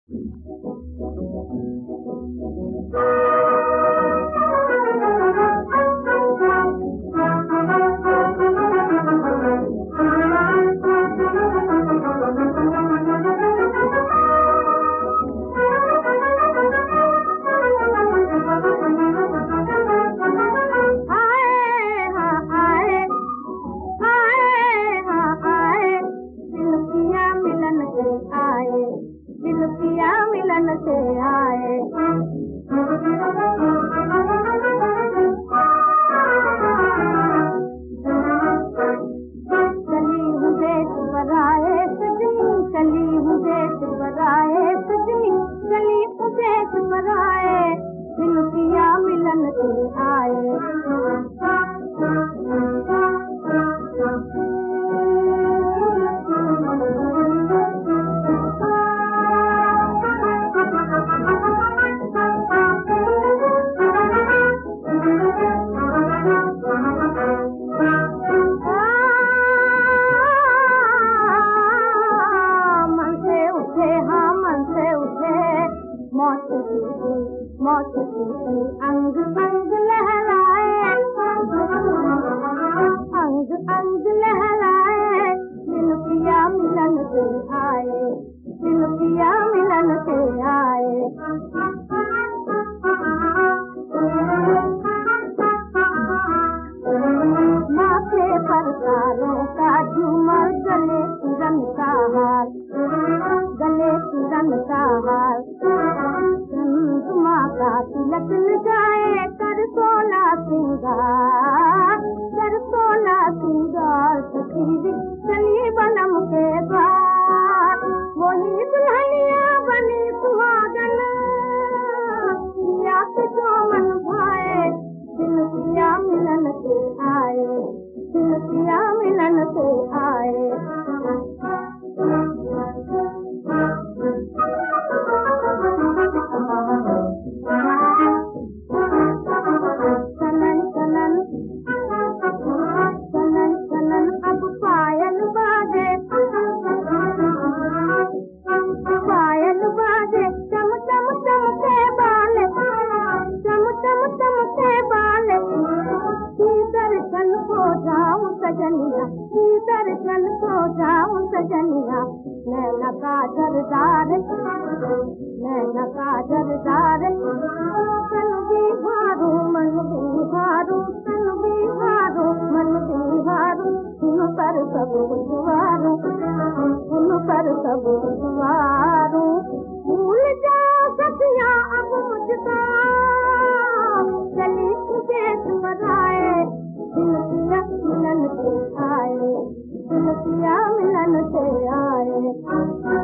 अंग अंग लहराए, अंग अंग लहराए, दिल पिया मिलन से आए, दिल पिया मिलन से आए। माथे पर तारों का झूमर, गले किरण का हार, गले किरण का हार, माता तिलक लगाए, कर सोला सिंगार, कर सोला सिंगार, सखी चली बनम के द्वार, वही दुल्हनिया बनी सुहागन, या के जो मन भाए, दिल पिया मिलन से आए, दिल पिया मिलन से आए। दर्शन को जाऊं सजनिया, नैना का जरदार, नैना का जरदार, तन भी हारू मन भी हारू, तन भी हारू मन भी हारू, उन पर सब सवारू, उन पर सब सवारू। भूल जा सखिया अब मुझको, चली तुझे सुमराए, दिल पिया मिलन से आए, दिल पिया मिलन से आए।